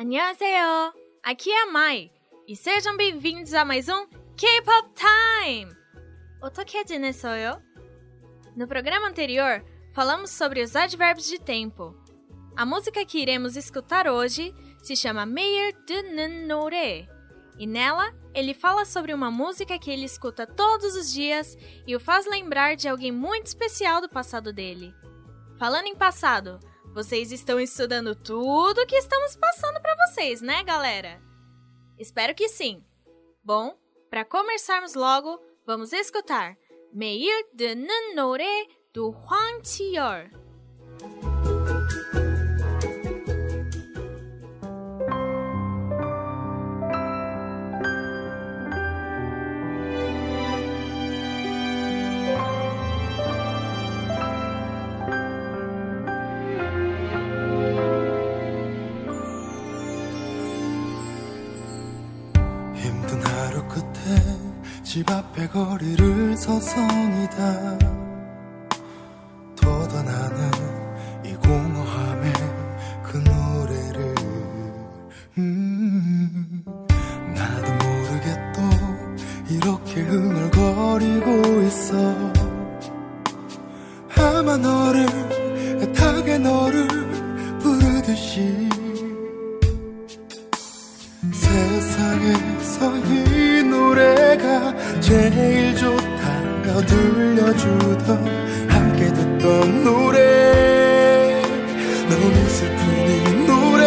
안녕하세요. Aqui é a Mai e sejam bem-vindos a mais um K-Pop Time! 어떻게 지냈어요? No programa anterior, falamos sobre os advérbios de tempo. A música que iremos escutar hoje se chama 매일 듣는 노래 e nela ele fala sobre uma música que ele escuta todos os dias e o faz lembrar de alguém muito especial do passado dele. Falando em passado, vocês estão estudando tudo que estamos passando para vocês, né, galera? Espero que sim. Bom, para começarmos logo, vamos escutar 매일 듣는 노래 do Hwang Chi-yeol. 집 앞에 거리를 서성이다 돋아나는 이 공허함에 그 노래를 나도 모르게 또 이렇게 흥얼거리고 있어 아마 너를 애타게 너를 부르듯이 세상에서 이 노래가 제일 좋다며 들려주던 함께 듣던 노래 너무 슬픈 이 노래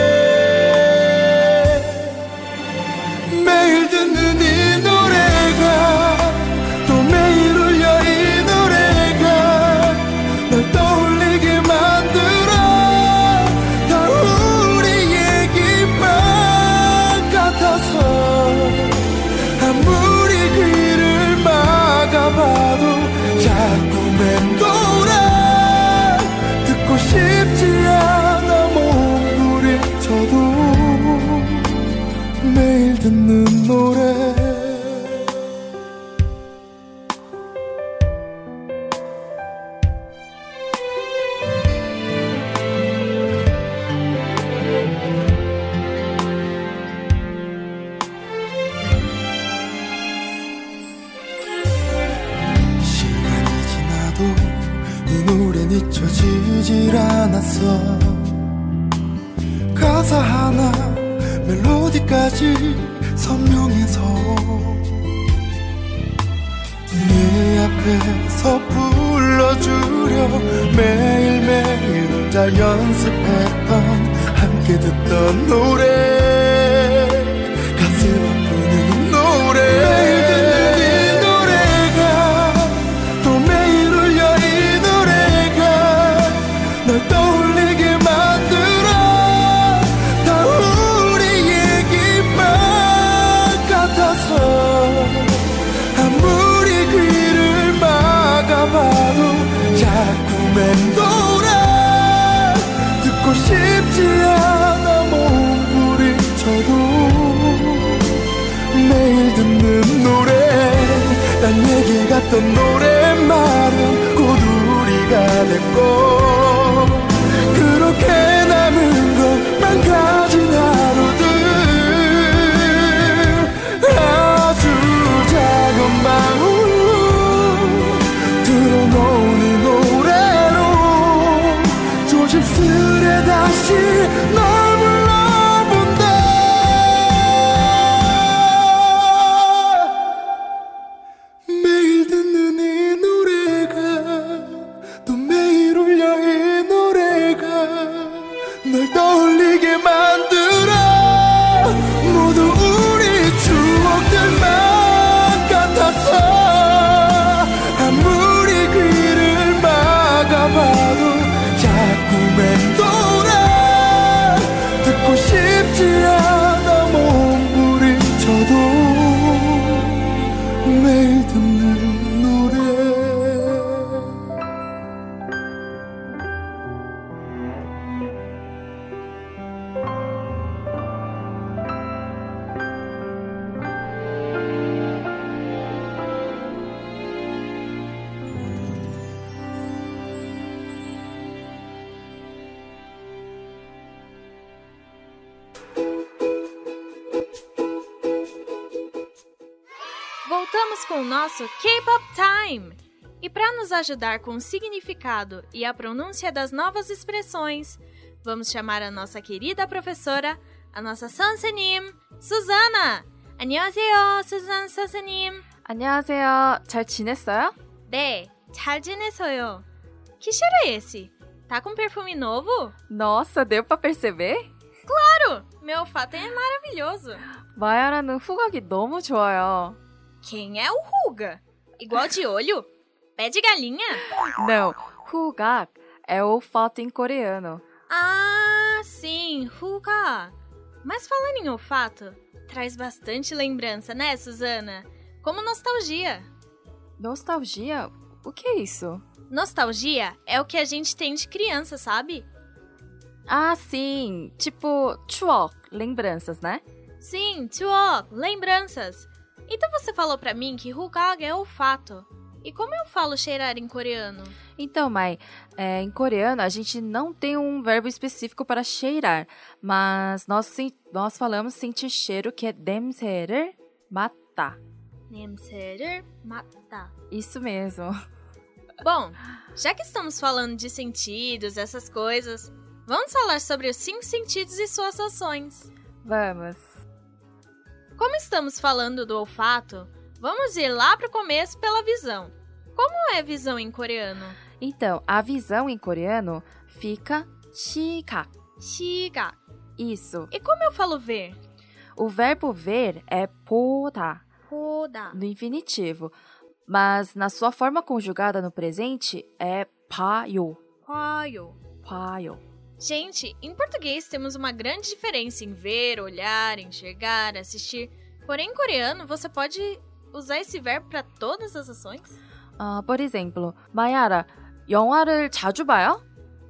매일 듣는 이 노래가 또 매일 울려 이 노래가 널 떠올리게 만들어 다 우리 얘기만 같아서 아무리 귀를 막아봐도 자꾸 맴돌아 듣고 싶지 않아 몸부림쳐도 매일 듣는 노래 잊혀지질 않았어 가사 하나 멜로디까지 선명해서 네 앞에서 불러주려 매일매일 혼자 연습했던 함께 듣던 노래 가슴 아픈 이 노래 떠올리게 만들어 다 우리 얘기만 같아서 아무리 귀를 막아봐도 자꾸 맴돌아 듣고 싶지 않아 몸부림쳐도 매일 듣는 노래 딴 얘기 같던 노랫말은 곧 우리가 됐고 그렇게 남은 것만 가진 하루들 아주 작은 방울로 들어놓은 이 노래로 조심스레 다시 널 불러본다 매일 듣는 이 노래가 또 매일 울려 이 널 떠올리게 만들어 모두 우리 추억들만 같아서 아무리 귀를 막아봐도 자꾸 맴돌아 듣고 싶지 않아 몸부림쳐도 매일 듣는 노래 voltamos com o nosso K-Pop Time! E para nos ajudar com o significado e a pronúncia das novas expressões, vamos chamar a nossa querida professora, a nossa 선생님, Susana! 안녕하세요, Susana 선생님! 안녕하세요. 잘 지냈어요? 네, 잘 지내서요. Que cheiro é esse? Tá com perfume novo? Nossa, deu pra perceber? Claro! Meu olfato é maravilhoso. 마야라는 후각이 너무 좋아요. Quem é o Ruga? Igual de olho? Pé de galinha? Não, 후각 é olfato em coreano. Ah, sim, Ruga. Mas falando em olfato, traz bastante lembrança, né, Susana? Como nostalgia. Nostalgia? O que é isso? Nostalgia é o que a gente tem de criança, sabe? Ah, sim, tipo 추억, lembranças, né? Sim, 추억, lembranças. Então você falou pra mim que hukag é olfato. E como eu falo cheirar em coreano? Então, Mai, em coreano a gente não tem um verbo específico para cheirar, mas nós falamos sentir cheiro, que é 냄새를 맡다. 냄새를 맡다. Isso mesmo. Bom, já que estamos falando de sentidos, essas coisas, vamos falar sobre os 5 sentidos e suas ações. Vamos. Como estamos falando do olfato, vamos ir lá para o começo pela visão. Como é visão em coreano? Então, a visão em coreano fica 시각. 시각. Isso. E como eu falo ver? O verbo ver é 보다, 보다. no infinitivo. Mas na sua forma conjugada no presente é 봐요. 봐요. 봐요. Gente, em português temos uma grande diferença em ver, olhar, enxergar, assistir. Porém, em coreano, você pode usar esse verbo para todas as ações? Por exemplo, 마야라, 영화를 자주 봐요?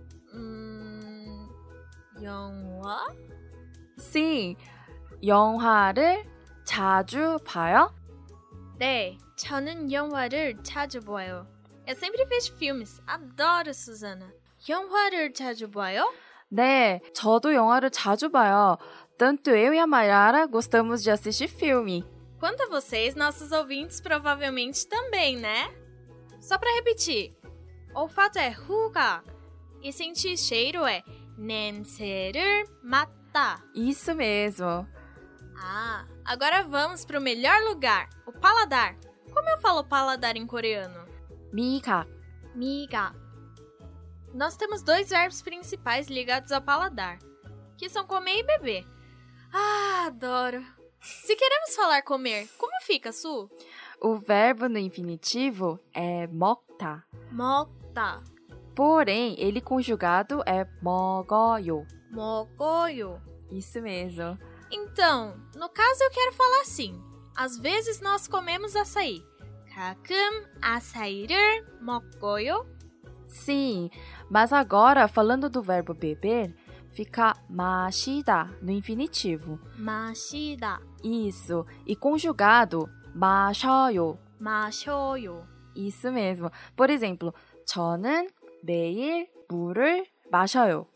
영화? Sim, 영화를 자주 봐요? 네, 저는 영화를 자주 봐요. Eu sempre vejo filmes. Adoro, Susana. 영화를 자주 봐요? 네, 저도 영화를 자주 봐요. Tanto eu e a Mayara gostamos de assistir filme. Quanto a vocês, nossos ouvintes provavelmente também, né? Só para repetir, olfato é 후각 e sentir cheiro é 냄새를 맡다. Isso mesmo. Ah, agora vamos para o melhor lugar, o paladar. Como eu falo paladar em coreano? 미각. 미각. Nós temos 2 verbos principais ligados ao paladar, que são comer e beber. Ah, adoro! Se queremos falar comer, como fica, Su? O verbo no infinitivo é 먹다. 먹다. Porém, ele conjugado é 먹어요. 먹어요. Isso mesmo. Então, no caso eu quero falar assim. Às vezes nós comemos açaí. 가끔 aça이를 먹어요. Sim, mas agora, falando do verbo beber, fica 마시다 no infinitivo. 마시다. Isso. E conjugado, 마셔요. 마셔요. Isso mesmo. Por exemplo, 저는 매일 물을 마셔요.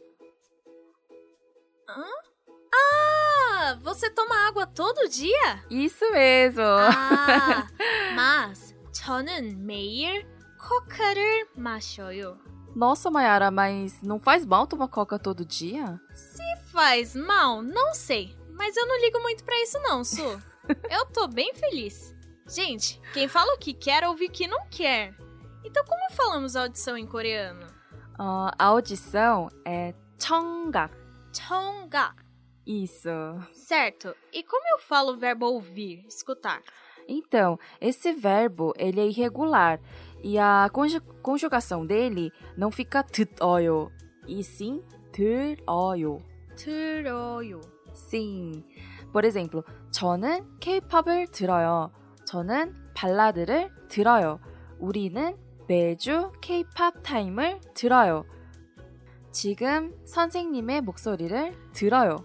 Ah, você toma água todo dia? Isso mesmo. Ah, mas 저는 매일 코카를 마셔요. Nossa, Mayara, mas não faz mal tomar coca todo dia? Se faz mal, não sei. Mas eu não ligo muito pra isso não, Su. Eu tô bem feliz. Gente, quem fala o que quer, ouve o que não quer. Então como falamos audição em coreano? A audição é 청각. 청각. Isso. Certo. E como eu falo o verbo ouvir, escutar? Então, esse verbo, ele é irregular. E a conjugação dele não fica 듣어요, e sim 들어요. 들어요. Sim. Por exemplo, 저는 K-pop을 들어요. 저는 발라드를 들어요. 우리는 매주 K-pop 타임을 들어요. 지금 선생님의 목소리를 들어요.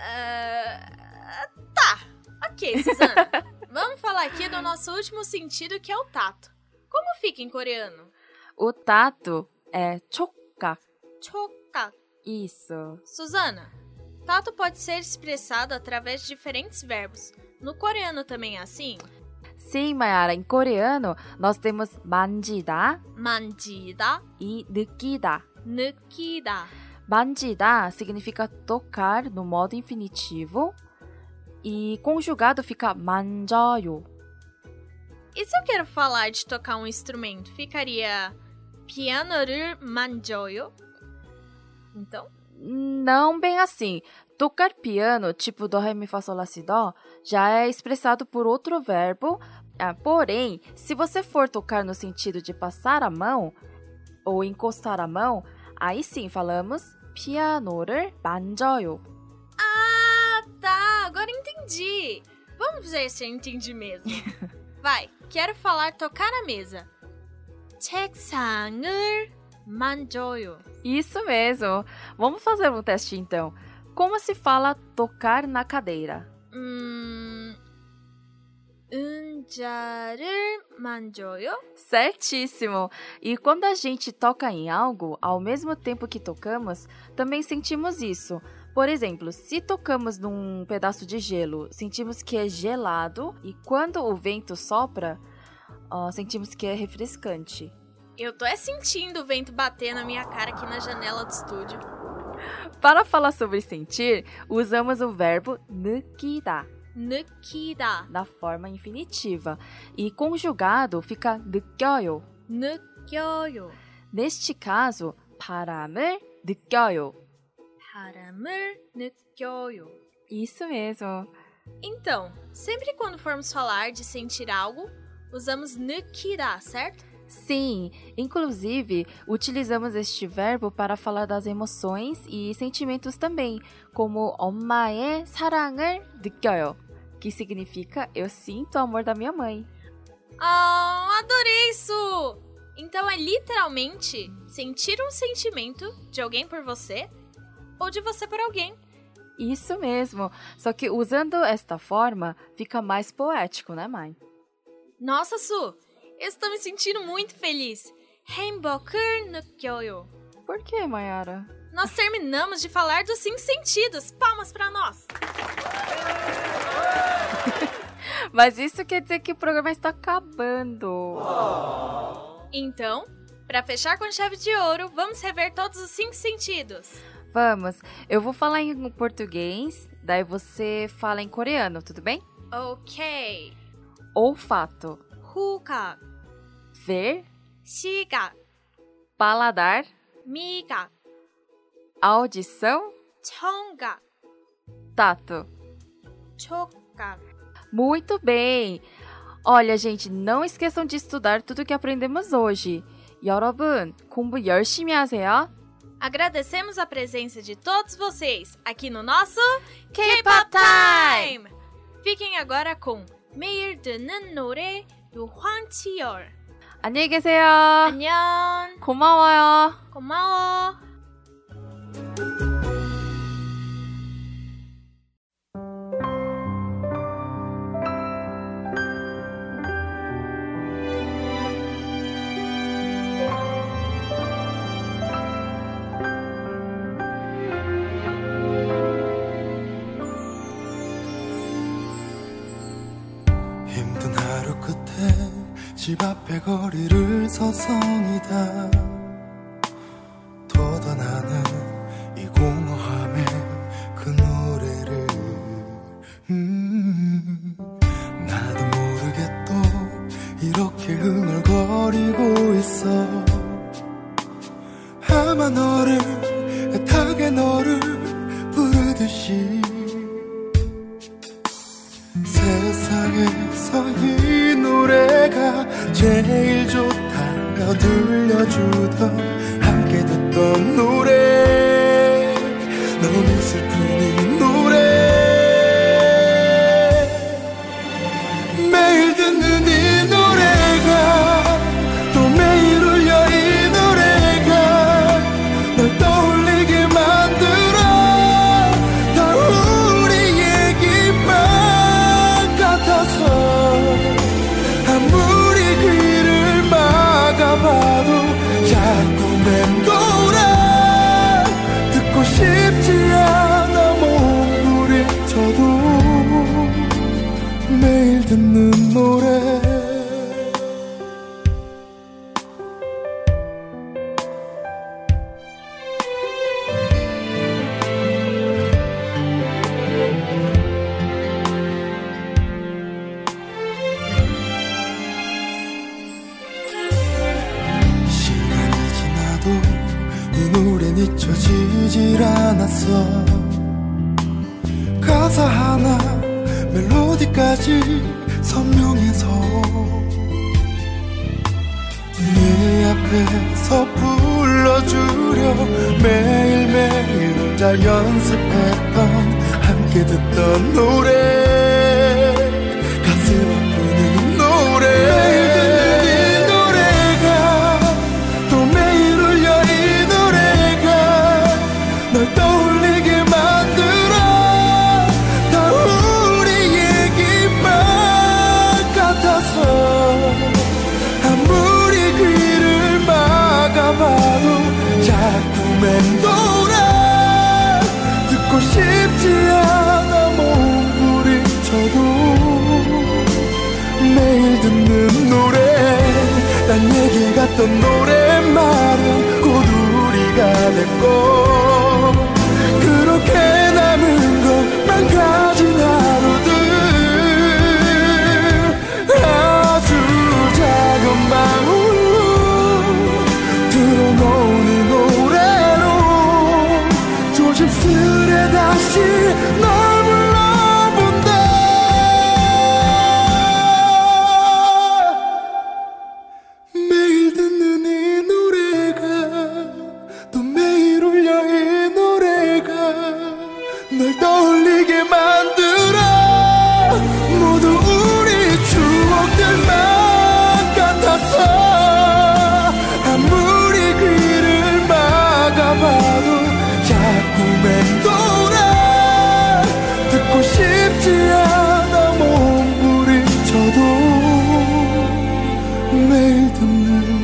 Tá. Ok, Susana. Vamos falar aqui do nosso último sentido, que é o tato. Como fica em coreano? O tato é 촉각. 촉각. Isso. Susana, tato pode ser expressado através de diferentes verbos. No coreano também é assim? Sim, Mayara, em coreano nós temos 만지다 만지다, e 느끼다. 느끼다. 만지다 significa tocar no modo infinitivo e conjugado fica 만져요. E se eu quero falar de tocar um instrumento, ficaria piano를 만져요? Então, Não bem assim. Tocar piano, tipo do, ré, mi, fá, sol, lá, si, dó, já é expressado por outro verbo. Porém, se você for tocar no sentido de passar a mão ou encostar a mão, aí sim falamos piano를 만져요. ah, tá, agora entendi. Vamos ver se eu entendi mesmo. Vai, quero falar tocar a mesa. 책상을 만져요. Isso mesmo. Vamos fazer um teste então. Como se fala tocar na cadeira? 의자를 만져요? Certíssimo! E quando a gente toca em algo, ao mesmo tempo que tocamos, também sentimos isso. Por exemplo, se tocamos num pedaço de gelo, sentimos que é gelado e quando o vento sopra, sentimos que é refrescante. Eu tô sentindo o vento bater na minha cara aqui na janela do estúdio. Para falar sobre sentir, usamos o verbo 느끼다, 느끼다, na forma infinitiva, e conjugado fica 느껴요. 느껴요. Neste caso, 바람을 느껴요. 바람을 느껴요. Isso mesmo. Então, sempre quando formos falar de sentir algo, usamos 느끼다, certo? Sim, inclusive utilizamos este verbo para falar das emoções e sentimentos também, como 엄마의 사랑을 느껴요, que significa eu sinto o amor da minha mãe. Adorei isso! Então é literalmente sentir um sentimento de alguém por você ou de você por alguém. Isso mesmo, só que usando esta forma fica mais poético, né, mãe? Nossa, Su! Eu estou me sentindo muito feliz. 행복을 느껴요. Por que, Mayara? Nós terminamos de falar dos 5 sentidos. Palmas para nós. Mas isso quer dizer que o programa está acabando. Então, para fechar com chave de ouro, vamos rever todos os 5 sentidos. Vamos, eu vou falar em português, daí você fala em coreano, tudo bem? Ok. Olfato, 후각, ver, 시각, paladar, 미각, audição, 청각, tato. 촉각. Muito bem! Olha, gente, não esqueçam de estudar tudo que aprendemos hoje. 여러분, 공부 열심히 하세요. Agradecemos a presença de todos vocês aqui no nosso K-Pop Time! Fiquem agora com 매일 듣는 노래 도 황치열. 안녕히 계세요. 안녕. 고마워요. 고마워. 힘든 하루 끝에 집 앞에 거리를 서성이다 돋아나는 이 공허함에 그 노래를 나도 모르게 또 이렇게 흥얼거리고 있어 아마 너를 애타게 너를 부르듯이 세상에서 이 노래가 제일 좋다며 들려주던 함께 듣던 노래 너무 슬픈 이 노래 매일 듣는 이 노래가 또 매일 울려 이 노래가 널 떠올리게 만들어 다 우리 얘기만 같아서 아무리 귀를 막아봐도 자꾸 맴돌아 우린 잊혀지질 않았어. 가사 하나 멜로디까지 선명해서 네 앞에서 불러주려 매일매일 혼자 연습했던 함께 듣던 노래 가슴 아프는 노래 매일 듣는 이 노래가 또 매일 울려 이 노래가 널 떠올리게 만들어 다 우리 얘기만 같아서 아무리 귀를 막아봐도 자꾸 맴돌아 듣고 싶지 않아 몸부림쳐도 매일 듣는 노래 난 얘기 같던 노랫말은 곧 우리가 됐고 그렇게 남은 것만 가진 하루들 아주 작은 방울로 들어놓은 이 노래로 조심스레 다시 널 불러본다. 매일 듣는 이 노래가 또 매일 울려 이 노래가 널 떠올리게 만들어 모두 우리 추억들만 같아서 아무리 귀를 막아봐도 자꾸 맴돌아 듣고 싶지 않아 몸부림쳐도 매일 듣는